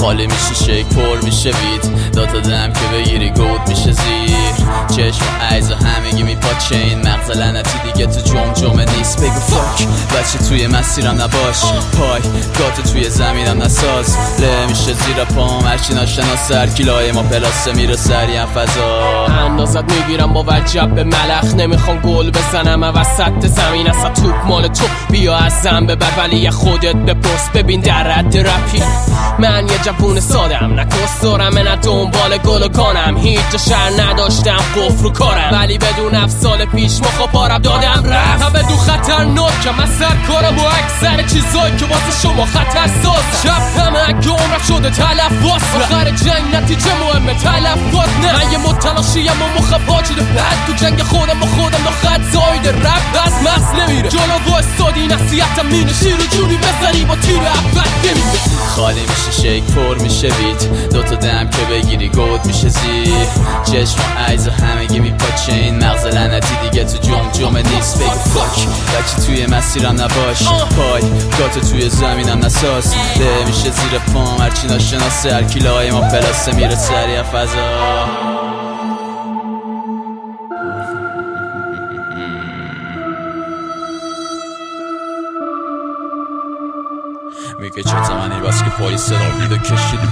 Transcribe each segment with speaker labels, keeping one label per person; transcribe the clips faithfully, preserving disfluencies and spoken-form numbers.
Speaker 1: خالی میشه شیک پر میشه وید داتا دم که بگیری گود میشه زیر چشم و عیز و همگی میپاچه این مغز لعنتی دیگه تو جمجمه نیست بگو فاک بچه توی مسیرم نباش پای گات توی زمینم نساز له میشه زیر پام هرچی ناشناس هر کیلای ما پلاسه میره سریم فضا
Speaker 2: اندازت میگیرم با وجب به ملخ نمیخوام گل بزنم وسط زمین اصلا توپ مال تو بیا از زن ببر ولی خودت بپرس ببین در رد رپی من یه جوون سادم نکس دارم نه دنبال گل و کانم هیچ جا شر نداشتم قفل رو کارم ولی بدون افسال پیش مخو پارم دادم رفت تا بدون خطرناکم از سر کارم و اکثر چیزایی که واسه شما خطر ساز شب همه اگه عمرم شده تلفات آخر جنگ نتیجه مهمه تلفات نه من یه متلاشیم و مخ پاچیده بعد تو جنگ خودم با خودم با خط زایده رب از مغز نمیره جلو وایستادی نصیحتم مینه شیر و جونی بزنی با تیر اول نمیده
Speaker 1: خالی میشه شیک پر میشه وید دوتا دم که بگیری گود میشه زیر چشم و عیز و همگی میپاچه این مغز لعنتی دیگه تو جمجمه نیست بگو فاک بچه توی مسیرم نباش پای گات توی زمینم نساز له میشه زیر پام هرچی ناشناسه هر کیلای ما پلاسه میره سریع فضا میگه چه زمانی بس که پای صدا بیده کشیدیم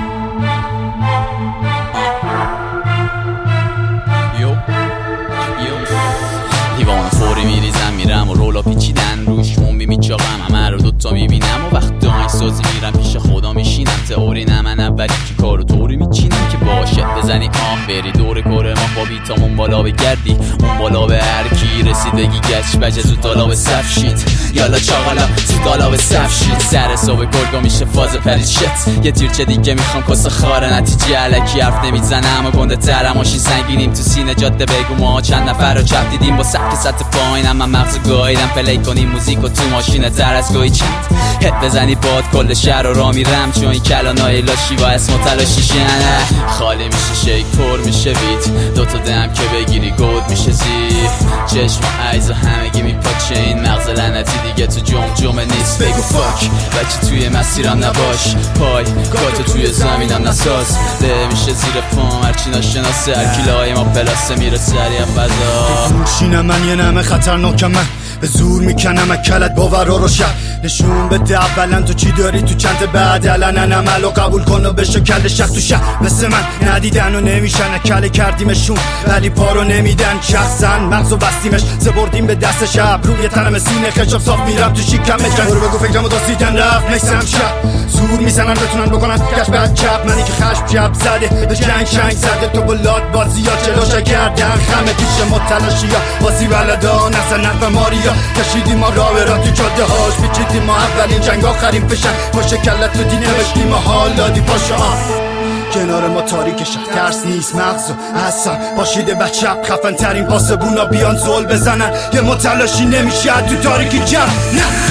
Speaker 1: یو یو دیوان فوری میریزم میرم و رولا پیچیدن روش مومی میچاقم همه رو دوتا میبینم و وقت دانگ سازی میرم پیش خدا میشینم تئوری نه من اولی که کارو طوری میچینم که باشه بزنی آه بری دور کره ما با بیتامون بالا بگردی اون بالا به هر کی رسیدگی گچ بجه زود دالا به صف شید یالا چاقالا زود دالا به صف شید سر صبح گرگا میشه فاز پرید شت یه تیرچه دیگه میخوام کس خاره نتیجه علکی حرف نمیزنه اما گنده تر ماشین سنگینیم تو سینه جاده بگو ما چند نفر رو چپ دیدیم با سبک سطح پایینم من مغز گاییدم پلی کنیم موزیک و تو ماشینه تر از گوی چند هت بزنی باد کل شهر رو را میرم چون این کلانای لاشی با اسم و تلاشیشه نه خالی میشه شیک پر میشه وید دوتا دم که بگیری گود میشه زیر چشم و عیز و همگی میپاچه این مغز لعنتی دیگه تو جمجمه نیست بگو فاک بچه توی مسیرم نباش پای گات توی زمینم نساز له میشه زیر پام هرچی ناشناسه هر کیلای ما پلاسه میره سریع فضا
Speaker 3: موشینم من یه نمه خطرناکم من به زور میکنم اکلت باورا رو شب نشون بده اولا تو چی داری تو چند بعد الان عملو قبول کن و بشو کل شخ تو شب مثل من ندیدن و نمیشن اکل کردیمشون ولی پارو نمیدن شخصا مغزو بستیمش زبردیم به دست شب روی تنم سینه خشاب صاف میرم تو شیکم مجن برو بگو فکرمو داستیدن رفت میسم شب زور میزنن بتونن بکنن کش بعد چپ منی که خشم جب زده به جنگ شنگ زده تو بلاد بازی ها جلوش کردن خمه پیش متلاشی ها بازی ولدان اصلا نفع ماریا کشیدیم ما راه را تو جاده هاش پیچیدیم ما اولین جنگ آخرین فشن پاشه کلت رو دی نوشتیم ما حال دادی پاشا کنار ما تاریک شهر ترس نیست مغزو اصلا باشیده بچپ خفن ترین پاسبونا بیان زول بزنن یه متلاشی نمیشه تو تاریکی جمع نه